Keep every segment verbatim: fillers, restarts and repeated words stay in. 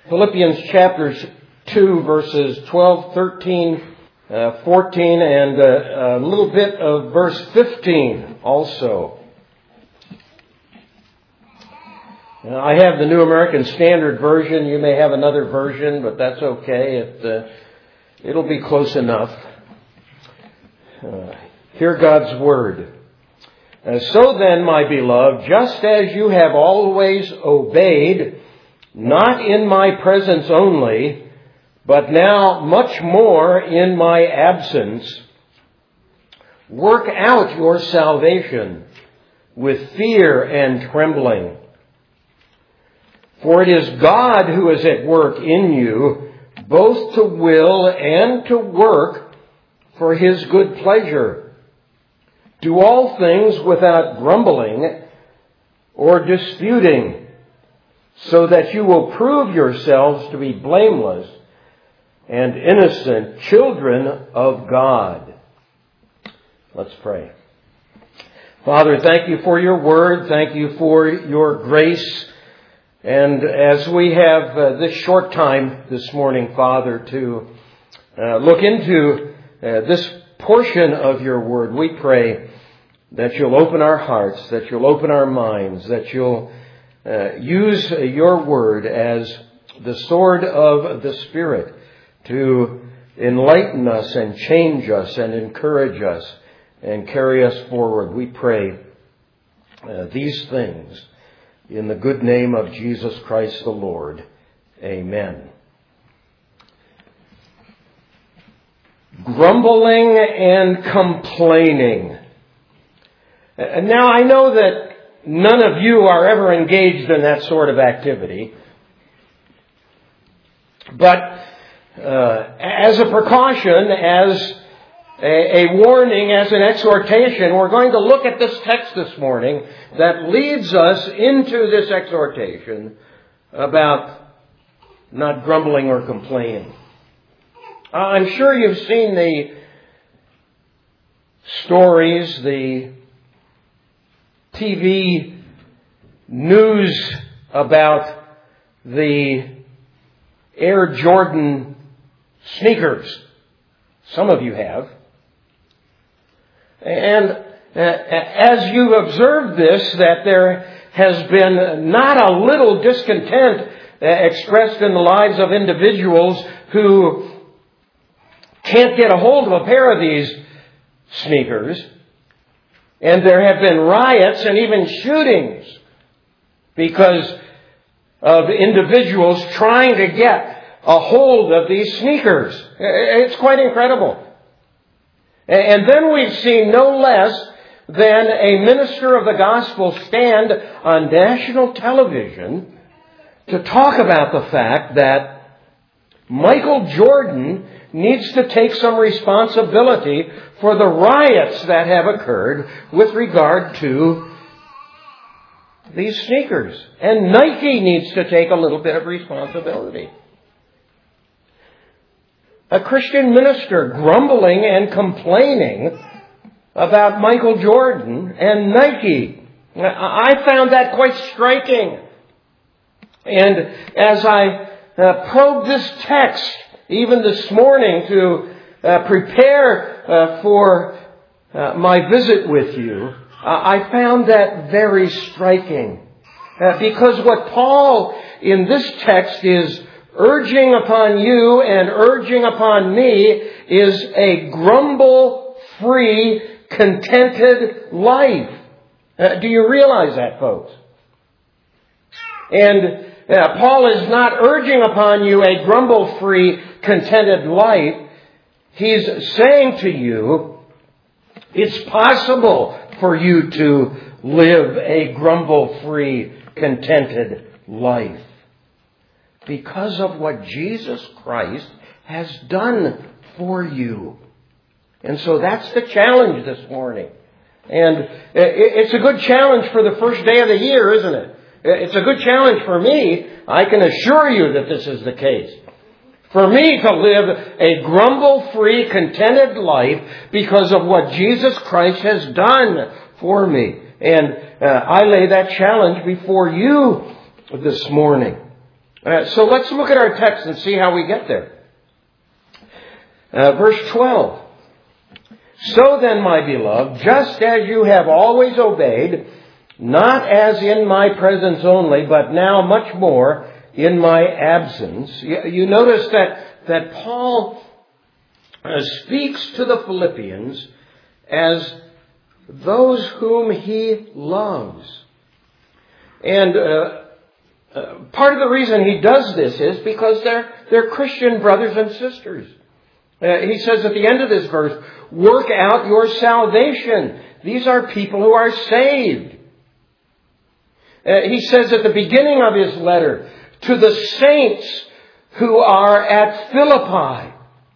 Philippians chapters two, verses twelve, thirteen, uh, fourteen, and uh, a little bit of verse fifteen also. Now, I have the New American Standard Version. You may have another version, but that's okay. It, uh, it'll be close enough. Uh, hear God's Word. Uh, so then, my beloved, just as you have always obeyed, not in my presence only, but now much more in my absence, work out your salvation with fear and trembling. For it is God who is at work in you, both to will and to work for His good pleasure. Do all things without grumbling or disputing, so that you will prove yourselves to be blameless and innocent children of God. Let's pray. Father, thank you for your word. Thank you for your grace. And as we have uh, this short time this morning, Father, to uh, look into uh, this portion of your word, we pray that you'll open our hearts, that you'll open our minds, that you'll Uh, use your word as the sword of the Spirit to enlighten us and change us and encourage us and carry us forward. We pray uh, these things in the good name of Jesus Christ the Lord. Amen. Grumbling and complaining. Uh, now I know that none of you are ever engaged in that sort of activity. But uh, as a precaution, as a, a warning, as an exhortation, we're going to look at this text this morning that leads us into this exhortation about not grumbling or complaining. Uh, I'm sure you've seen the stories, the T V news about the Air Jordan sneakers. Some of you have. And uh, as you've observed this, that there has been not a little discontent uh, expressed in the lives of individuals who can't get a hold of a pair of these sneakers. And there have been riots and even shootings because of individuals trying to get a hold of these sneakers. It's quite incredible. And then we've seen no less than a minister of the gospel stand on national television to talk about the fact that Michael Jordan needs to take some responsibility for the riots that have occurred with regard to these sneakers. And Nike needs to take a little bit of responsibility. A Christian minister grumbling and complaining about Michael Jordan and Nike. I found that quite striking. And as I uh, probed this text, even this morning, to uh, prepare uh, for uh, my visit with you, uh, I found that very striking. Uh, because what Paul in this text is urging upon you and urging upon me is a grumble-free, contented life. Uh, do you realize that, folks? And uh, Paul is not urging upon you a grumble-free, contented life. He's saying to you, it's possible for you to live a grumble-free, contented life because of what Jesus Christ has done for you. And so that's the challenge this morning. And it's a good challenge for the first day of the year, isn't it? It's a good challenge for me. I can assure you that this is the case. For me to live a grumble-free, contented life because of what Jesus Christ has done for me. And uh, I lay that challenge before you this morning. Uh, so let's look at our text and see how we get there. Uh, verse twelve. So then, my beloved, just as you have always obeyed, not as in my presence only, but now much more in my absence. You, you notice that, that Paul uh, speaks to the Philippians as those whom he loves. And uh, uh, part of the reason he does this is because they're, they're Christian brothers and sisters. Uh, he says at the end of this verse, work out your salvation. These are people who are saved. Uh, he says at the beginning of his letter, to the saints who are at Philippi.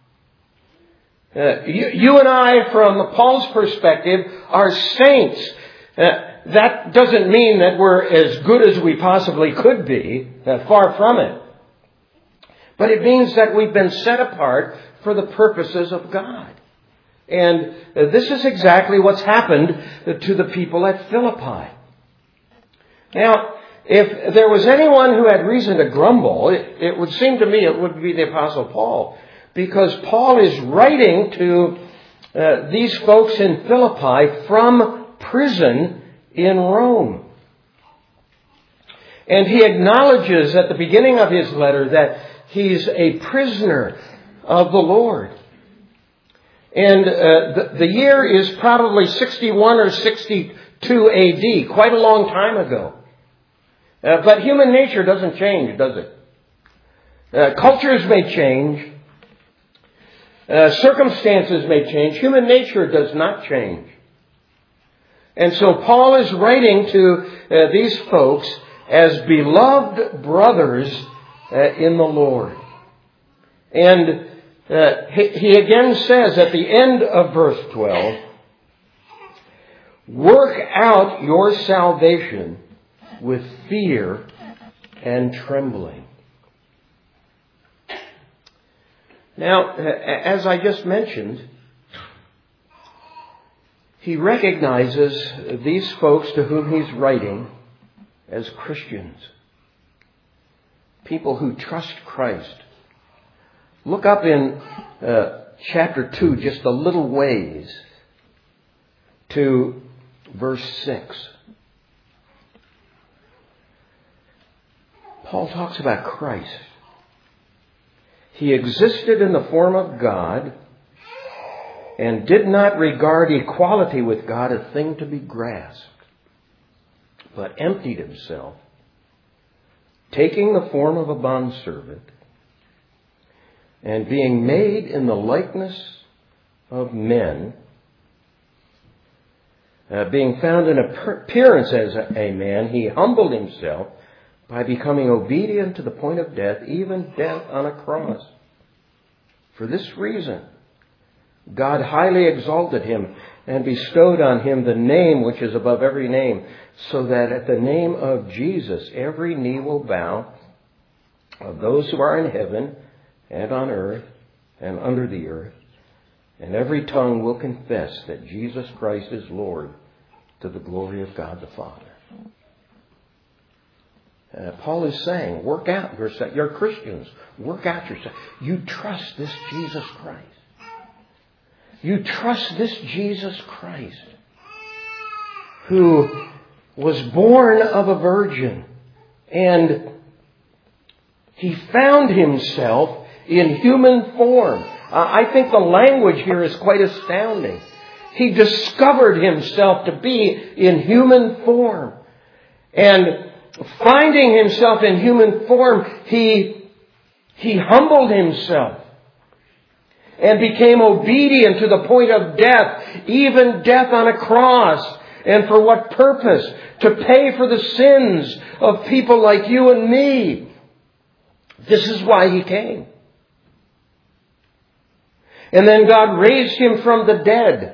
Uh, you, you and I, from Paul's perspective, are saints. Uh, that doesn't mean that we're as good as we possibly could be. Uh, far from it. But it means that we've been set apart for the purposes of God. And uh, this is exactly what's happened to the people at Philippi. Now, if there was anyone who had reason to grumble, it, it would seem to me it would be the Apostle Paul. Because Paul is writing to uh, these folks in Philippi from prison in Rome. And he acknowledges at the beginning of his letter that he's a prisoner of the Lord. And uh, the, the year is probably sixty-one or sixty-two A D, quite a long time ago. Uh, but human nature doesn't change, does it? Uh, cultures may change. Uh, circumstances may change. Human nature does not change. And so Paul is writing to uh, these folks as beloved brothers uh, in the Lord. And uh, he, he again says at the end of verse twelve, work out your salvation with fear and trembling. Now, as I just mentioned, he recognizes these folks to whom he's writing as Christians. People who trust Christ. Look up in uh, chapter two, just a little ways, to verse six. Paul talks about Christ. He existed in the form of God and did not regard equality with God a thing to be grasped, but emptied himself, taking the form of a bondservant, and being made in the likeness of men, uh, being found in appearance as a man, he humbled himself by becoming obedient to the point of death, even death on a cross. For this reason, God highly exalted him and bestowed on him the name which is above every name, so that at the name of Jesus every knee will bow, of those who are in heaven and on earth and under the earth, and every tongue will confess that Jesus Christ is Lord, to the glory of God the Father. Uh, Paul is saying, work out your salvation. You're Christians. Work out your salvation. You trust this Jesus Christ. You trust this Jesus Christ, who was born of a virgin, and he found himself in human form. Uh, I think the language here is quite astounding. He discovered himself to be in human form. And finding himself in human form, he, he humbled himself and became obedient to the point of death, even death on a cross. And for what purpose? To pay for the sins of people like you and me. This is why he came. And then God raised him from the dead.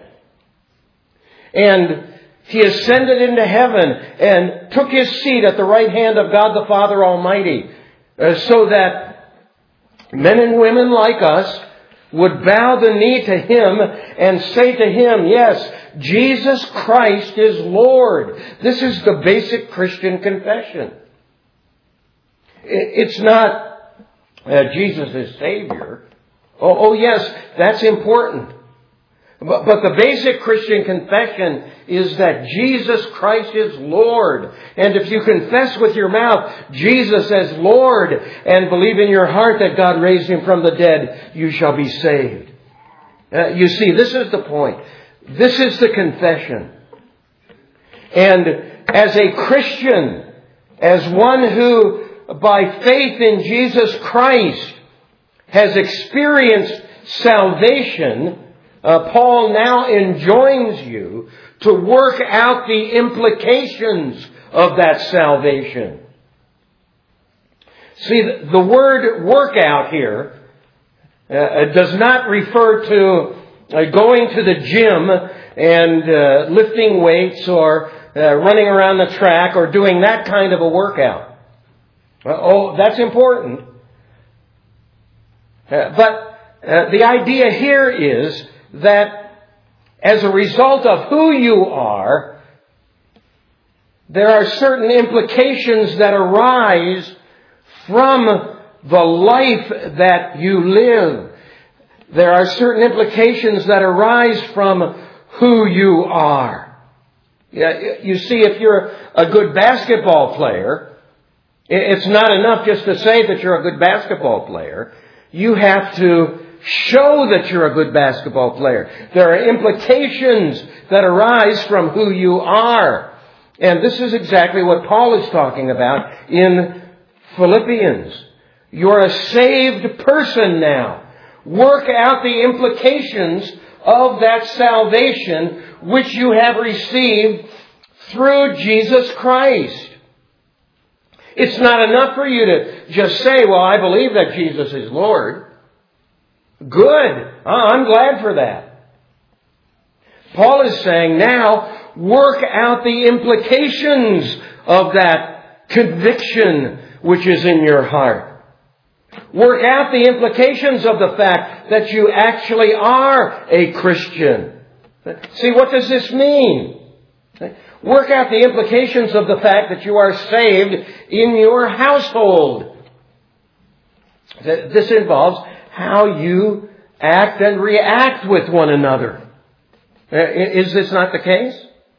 And he ascended into heaven and took his seat at the right hand of God the Father Almighty, uh, so that men and women like us would bow the knee to him and say to him, yes, Jesus Christ is Lord. This is the basic Christian confession. It's not uh, Jesus is Savior. Oh, oh, yes, that's important. But, but the basic Christian confession is that Jesus Christ is Lord. And if you confess with your mouth Jesus as Lord and believe in your heart that God raised Him from the dead, you shall be saved. Uh, you see, this is the point. This is the confession. And as a Christian, as one who by faith in Jesus Christ has experienced salvation, uh, Paul now enjoins you to work out the implications of that salvation. See, the word work out here uh, does not refer to uh, going to the gym and uh, lifting weights or uh, running around the track or doing that kind of a workout. Uh, oh, that's important. Uh, but uh, the idea here is that as a result of who you are, there are certain implications that arise from the life that you live. There are certain implications that arise from who you are. You see, if you're a good basketball player, it's not enough just to say that you're a good basketball player. You have to show that you're a good basketball player. There are implications that arise from who you are. And this is exactly what Paul is talking about in Philippians. You're a saved person now. Work out the implications of that salvation which you have received through Jesus Christ. It's not enough for you to just say, well, I believe that Jesus is Lord. Good. I'm glad for that. Paul is saying now, work out the implications of that conviction which is in your heart. Work out the implications of the fact that you actually are a Christian. See, what does this mean? Work out the implications of the fact that you are saved in your household. This involves how you act and react with one another. Is this not the case?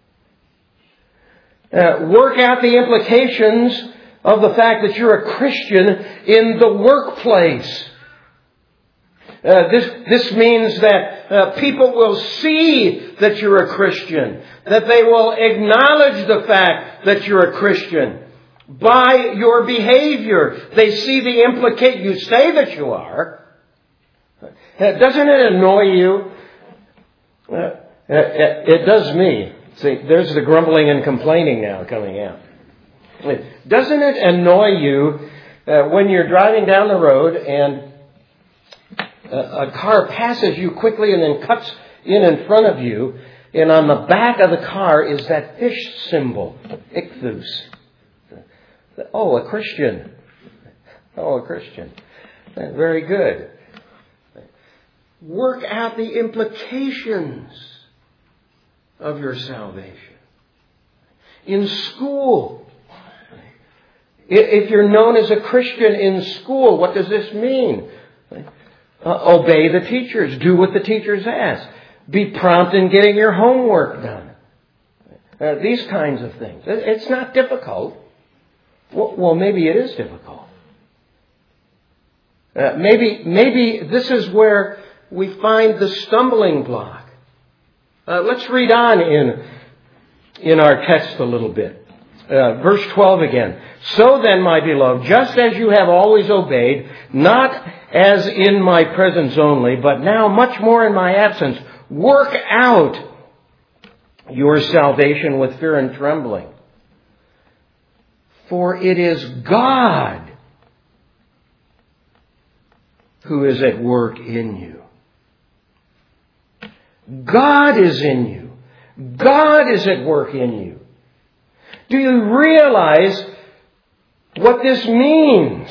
Uh, work out the implications of the fact that you're a Christian in the workplace. Uh, this, this means that uh, people will see that you're a Christian, that they will acknowledge the fact that you're a Christian. By your behavior, they see the implication. You say that you are. Uh, doesn't it annoy you? Uh, it, it does me. See, there's the grumbling and complaining now coming out. Doesn't it annoy you uh, when you're driving down the road and a, a car passes you quickly and then cuts in in front of you, and on the back of the car is that fish symbol, ichthus. Oh, a Christian. Oh, a Christian. Very good. Work out the implications of your salvation. In school, if you're known as a Christian in school, what does this mean? Uh, obey the teachers. Do what the teachers ask. Be prompt in getting your homework done. Uh, these kinds of things. It's not difficult. Well, well maybe it is difficult. Uh, maybe, maybe this is where we find the stumbling block. Uh, let's read on in, in our text a little bit. Uh, verse twelve again. So then, my beloved, just as you have always obeyed, not as in my presence only, but now much more in my absence, work out your salvation with fear and trembling. For it is God who is at work in you. God is in you. God is at work in you. Do you realize what this means?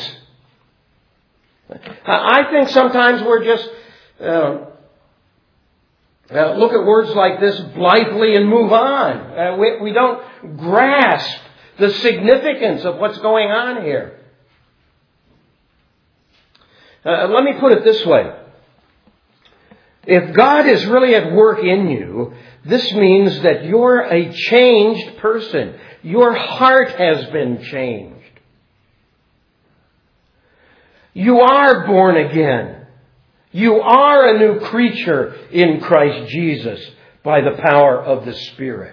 I think sometimes we're just uh, uh, look at words like this blithely and move on. Uh, we, we don't grasp the significance of what's going on here. Uh, let me put it this way. If God is really at work in you, this means that you're a changed person. Your heart has been changed. You are born again. You are a new creature in Christ Jesus by the power of the Spirit.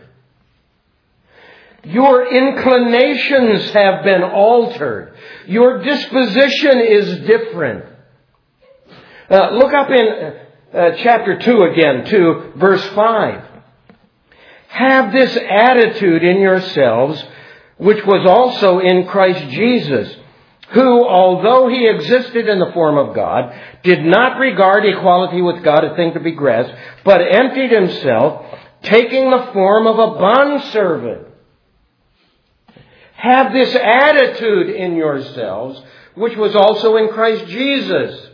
Your inclinations have been altered. Your disposition is different. Uh, look up in uh, chapter two again, to verse five. Have this attitude in yourselves, which was also in Christ Jesus, who, although he existed in the form of God, did not regard equality with God a thing to be grasped, but emptied himself, taking the form of a bondservant. Have this attitude in yourselves, which was also in Christ Jesus.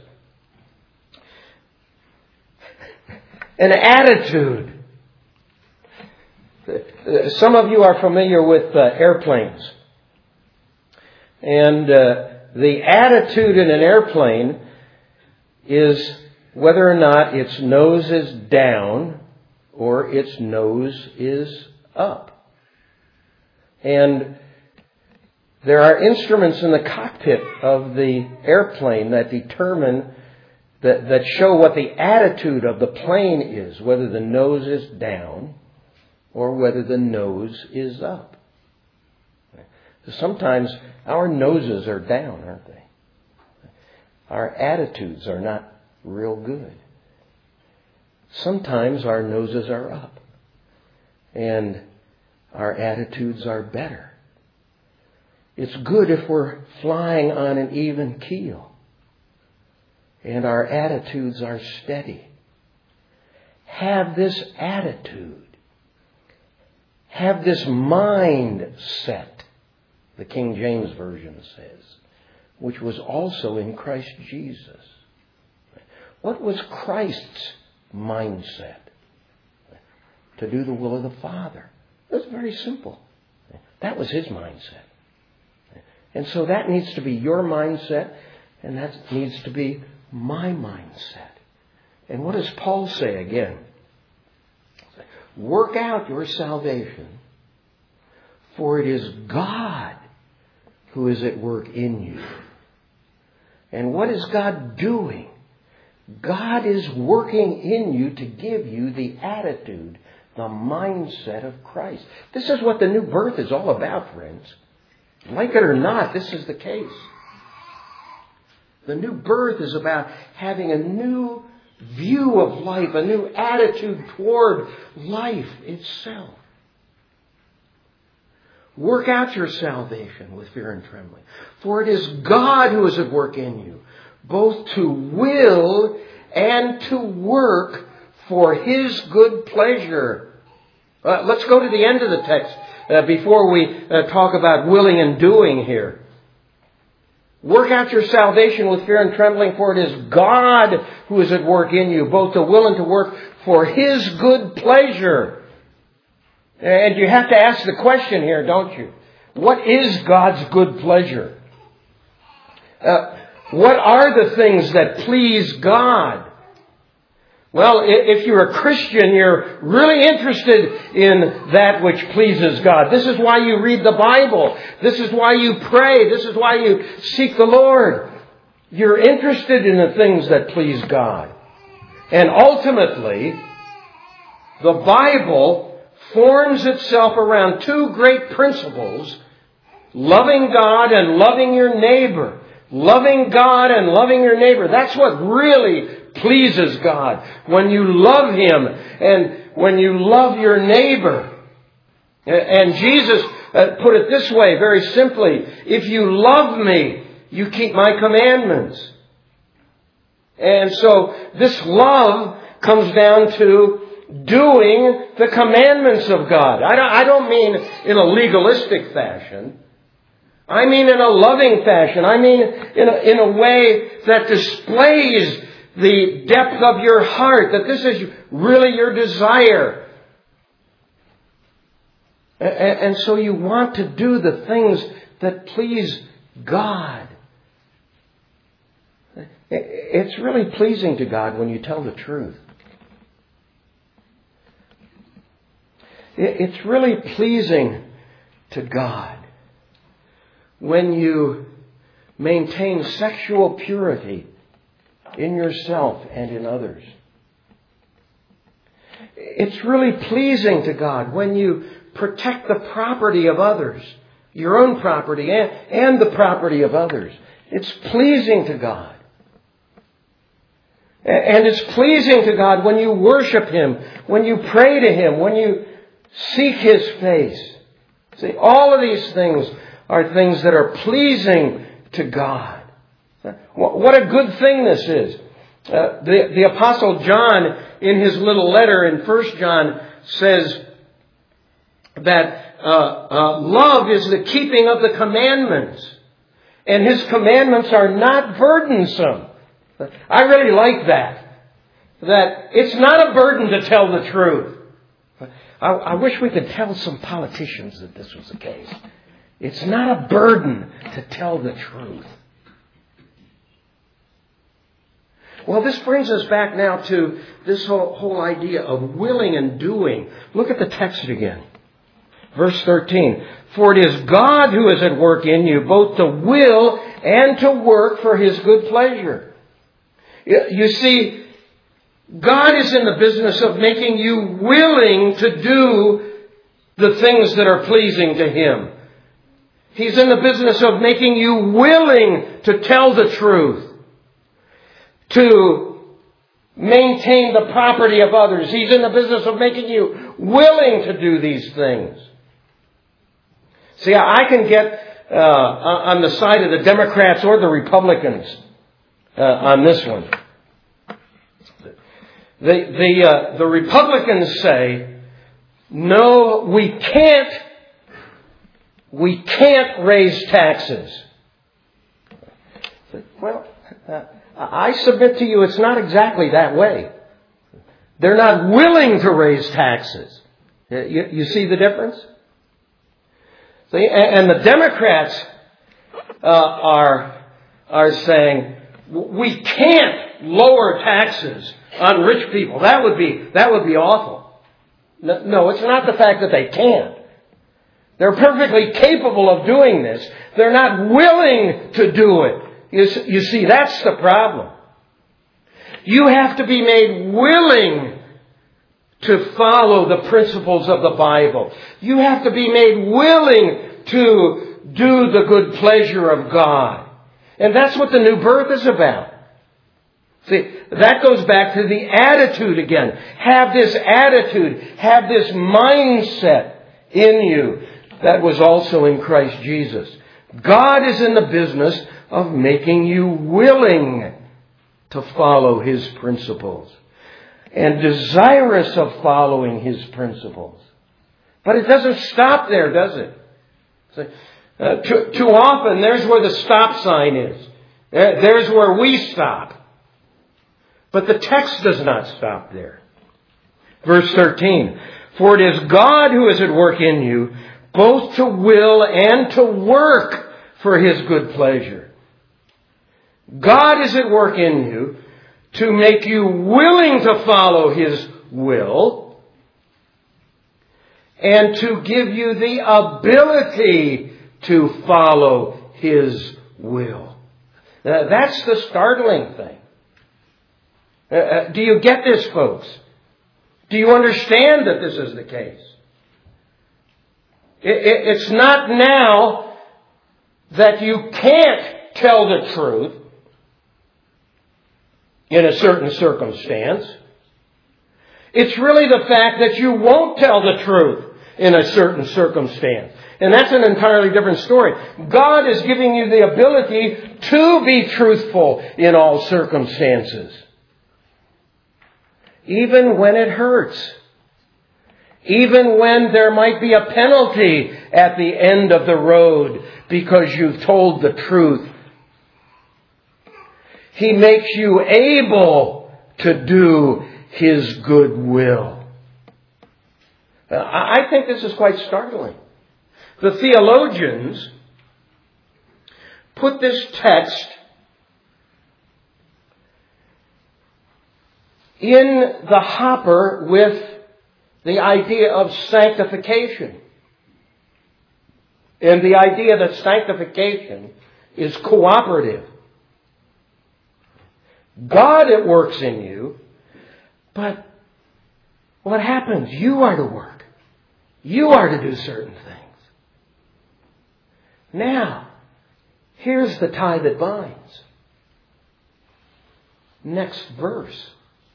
An attitude. Some of you are familiar with uh, airplanes. And uh, the attitude in an airplane is whether or not its nose is down or its nose is up. And there are instruments in the cockpit of the airplane that determine, that, that show what the attitude of the plane is, whether the nose is down or whether the nose is up. Sometimes our noses are down, aren't they? Our attitudes are not real good. Sometimes our noses are up and our attitudes are better. It's good if we're flying on an even keel and our attitudes are steady. Have this attitude. Have this mindset, the King James Version says, which was also in Christ Jesus. What was Christ's mindset? To do the will of the Father. It was very simple. That was his mindset. And so that needs to be your mindset, and that needs to be my mindset. And what does Paul say again? Work out your salvation, for it is God who is at work in you. And what is God doing? God is working in you to give you the attitude, the mindset of Christ. This is what the new birth is all about, friends. Like it or not, this is the case. The new birth is about having a new view of life, a new attitude toward life itself. Work out your salvation with fear and trembling. For it is God who is at work in you, both to will and to work for his good pleasure. Uh, let's go to the end of the text uh, before we uh, talk about willing and doing here. Work out your salvation with fear and trembling, for it is God who is at work in you, both to will and to work for his good pleasure. And you have to ask the question here, don't you? What is God's good pleasure? Uh, what are the things that please God? Well, if you're a Christian, you're really interested in that which pleases God. This is why you read the Bible. This is why you pray. This is why you seek the Lord. You're interested in the things that please God. And ultimately, the Bible forms itself around two great principles: loving God and loving your neighbor. Loving God and loving your neighbor. That's what really pleases God. When you love him and when you love your neighbor. And Jesus put it this way, very simply: if you love me, you keep my commandments. And so this love comes down to doing the commandments of God. I don't, I don't mean in a legalistic fashion. I mean in a loving fashion. I mean in a, in a way that displays the depth of your heart, that this is really your desire. And, and so you want to do the things that please God. It's really pleasing to God when you tell the truth. It's really pleasing to God when you maintain sexual purity in yourself and in others. It's really pleasing to God when you protect the property of others, your own property and, and the property of others. It's pleasing to God. And it's pleasing to God when you worship Him, when you pray to Him, when you seek His face. See, all of these things are things that are pleasing to God. What a good thing this is. Uh, the, the Apostle John, in his little letter in First John, says that uh, uh, love is the keeping of the commandments. And His commandments are not burdensome. I really like that. That it's not a burden to tell the truth. I, I wish we could tell some politicians that this was the case. It's not a burden to tell the truth. Well, this brings us back now to this whole, whole idea of willing and doing. Look at the text again. Verse thirteen. For it is God who is at work in you, both to will and to work for His good pleasure. You see, God is in the business of making you willing to do the things that are pleasing to Him. He's in the business of making you willing to tell the truth, to maintain the property of others. He's in the business of making you willing to do these things. See, I can get uh, on the side of the Democrats or the Republicans uh, on this one. The the uh, the Republicans say, no, we can't. We can't raise taxes. Well, uh, I submit to you, it's not exactly that way. They're not willing to raise taxes. You, you see the difference? See, and the Democrats uh, are are saying we can't lower taxes on rich people. That would be that would be awful. No, no, it's not the fact that they can't. They're perfectly capable of doing this. They're not willing to do it. You, you see, that's the problem. You have to be made willing to follow the principles of the Bible. You have to be made willing to do the good pleasure of God. And that's what the new birth is about. See, that goes back to the attitude again. Have this attitude, have this mindset in you that was also in Christ Jesus. God is in the business of making you willing to follow His principles and desirous of following His principles. But it doesn't stop there, does it? See, uh, too, too often, there's where the stop sign is. There's where we stop. But the text does not stop there. Verse thirteen. For it is God who is at work in you, both to will and to work for His good pleasure. God is at work in you to make you willing to follow His will and to give you the ability to follow His will. Now, that's the startling thing. Uh, do you get this, folks? Do you understand that this is the case? It, it, it's not now that you can't tell the truth in a certain circumstance. It's really the fact that you won't tell the truth in a certain circumstance. And that's an entirely different story. God is giving you the ability to be truthful in all circumstances. Even when it hurts. Even when there might be a penalty at the end of the road because you've told the truth. He makes you able to do His good will. I think this is quite startling. The theologians put this text in the hopper with the idea of sanctification. And the idea that sanctification is cooperative. God works in you, but what happens? You are to work. You are to do certain things. Now, here's the tie that binds. Next verse.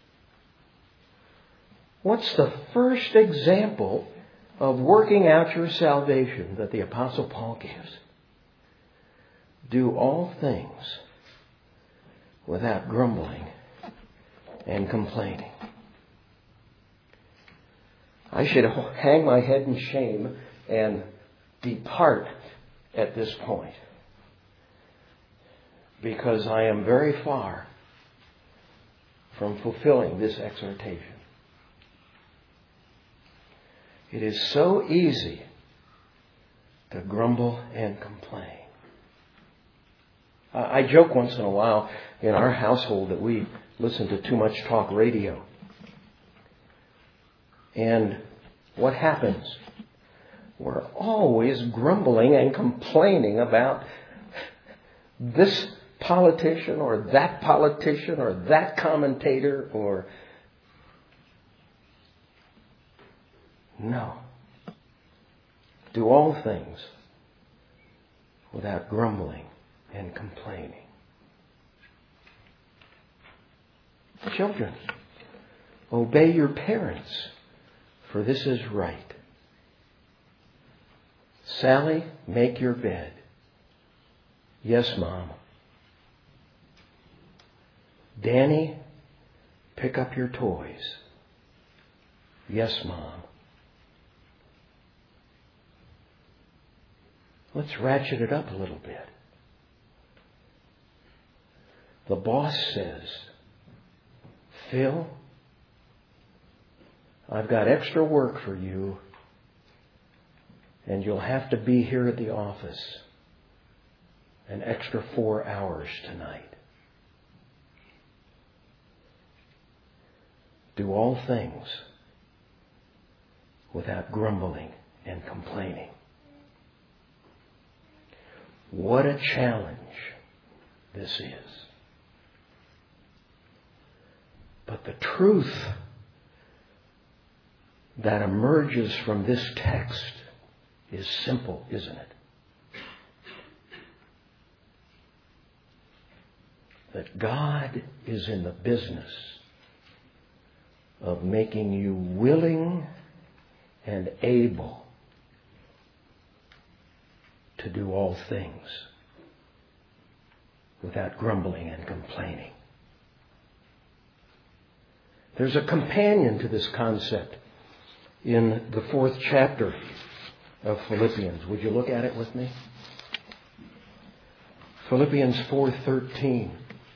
What's the first example of working out your salvation that the Apostle Paul gives? Do all things without grumbling and complaining. I should hang my head in shame and depart at this point, because I am very far from fulfilling this exhortation. It is so easy to grumble and complain. I joke once in a while in our household that we listen to too much talk radio. And what happens? We're always grumbling and complaining about this politician or that politician or that commentator or... No. Do all things without grumbling and complaining. Children, obey your parents, for this is right. Sally, make your bed. Yes, Mom. Danny, pick up your toys. Yes, Mom. Let's ratchet it up a little bit. The boss says, Phil, I've got extra work for you, and you'll have to be here at the office an extra four hours tonight. Do all things without grumbling and complaining. What a challenge this is. But the truth that emerges from this text is simple, isn't it? That God is in the business of making you willing and able to do all things without grumbling and complaining. There's a companion to this concept in the fourth chapter of Philippians. Would you look at it with me? Philippians four thirteen.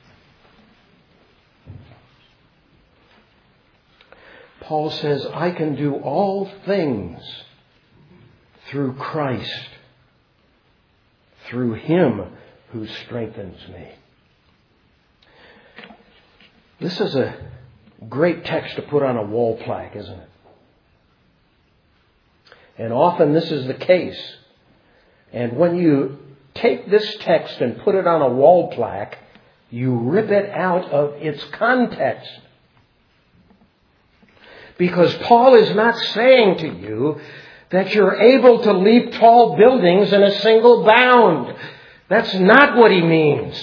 Paul says, I can do all things through Christ, through Him who strengthens me. This is a great text to put on a wall plaque, isn't it? And often this is the case. And when you take this text and put it on a wall plaque, you rip it out of its context. Because Paul is not saying to you that you're able to leap tall buildings in a single bound. That's not what he means.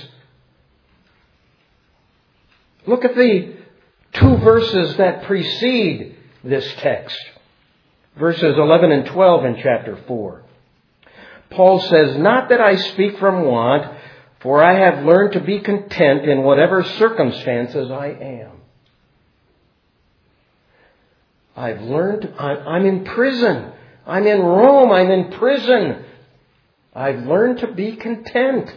Look at the two verses that precede this text. Verses eleven and twelve in chapter four. Paul says, not that I speak from want, for I have learned to be content in whatever circumstances I am. I've learned, I'm in prison. I'm in Rome. I'm in prison. I've learned to be content.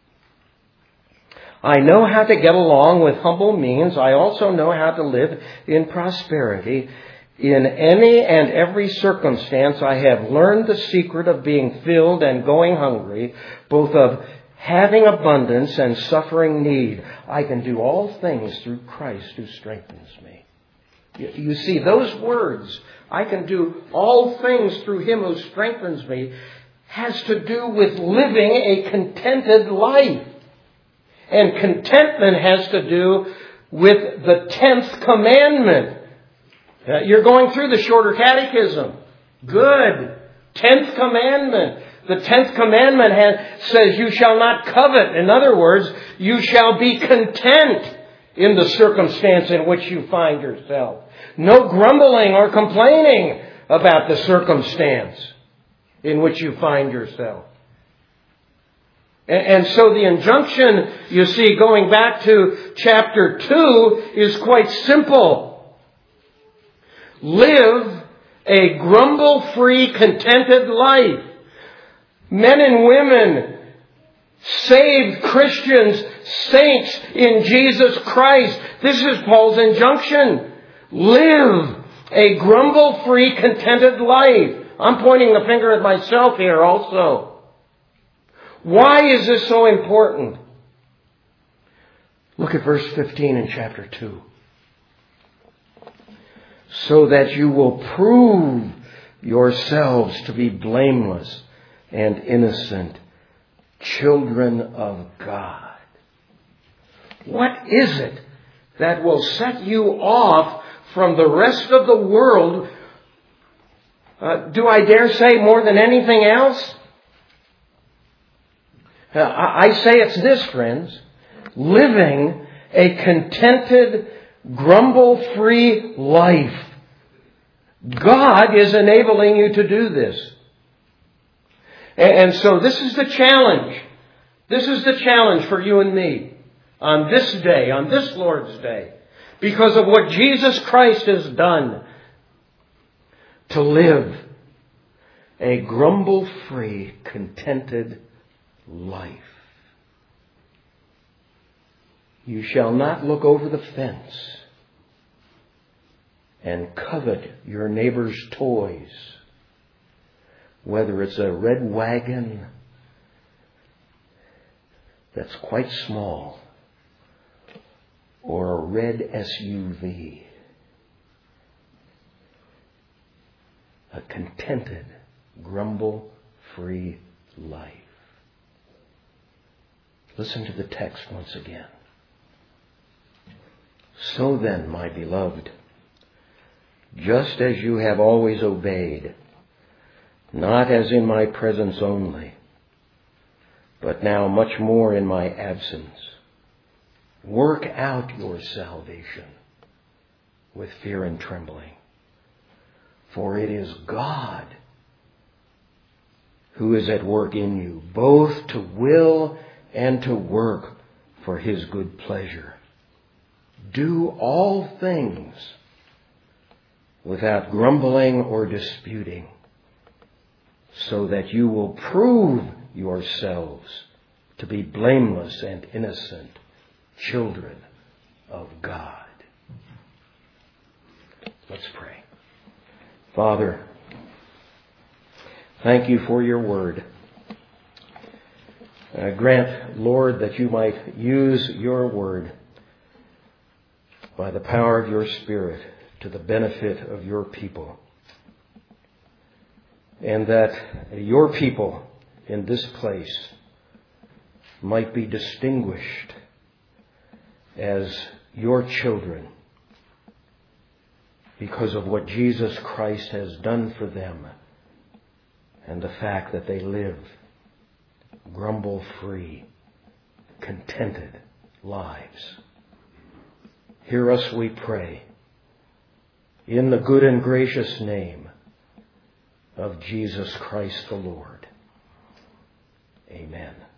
I know how to get along with humble means. I also know how to live in prosperity. In any and every circumstance, I have learned the secret of being filled and going hungry, both of having abundance and suffering need, I can do all things through Christ who strengthens me. You see, those words, I can do all things through Him who strengthens me, has to do with living a contented life. And contentment has to do with the tenth commandment. Uh, you're going through the shorter catechism. Good. Tenth commandment. The tenth commandment has, says you shall not covet. In other words, you shall be content in the circumstance in which you find yourself. No grumbling or complaining about the circumstance in which you find yourself. And, and so the injunction, you see, going back to chapter two, is quite simple. Live a grumble-free, contented life. Men and women, saved Christians, saints in Jesus Christ. This is Paul's injunction. Live a grumble-free, contented life. I'm pointing the finger at myself here also. Why is this so important? Look at verse fifteen in chapter two. So that you will prove yourselves to be blameless and innocent, children of God. What is it that will set you off from the rest of the world? Uh, do I dare say more than anything else? Uh, I, I say it's this, friends. Living a contented, grumble-free life. God is enabling you to do this. And so this is the challenge. This is the challenge for you and me on this day, on this Lord's Day, because of what Jesus Christ has done, to live a grumble-free, contented life. You shall not look over the fence and covet your neighbor's toys, whether it's a red wagon that's quite small or a red S U V. A contented, grumble-free life. Listen to the text once again. So then, my beloved, just as you have always obeyed, not as in my presence only, but now much more in my absence, work out your salvation with fear and trembling. For it is God who is at work in you, both to will and to work for His good pleasure. Do all things without grumbling or disputing, so that you will prove yourselves to be blameless and innocent, children of God. Let's pray. Father, thank you for your word. Uh, grant, Lord, that you might use your word by the power of your Spirit to the benefit of your people. And that your people in this place might be distinguished as your children because of what Jesus Christ has done for them and the fact that they live grumble-free, contented lives. Hear us, we pray, in the good and gracious name of Jesus Christ the Lord. Amen.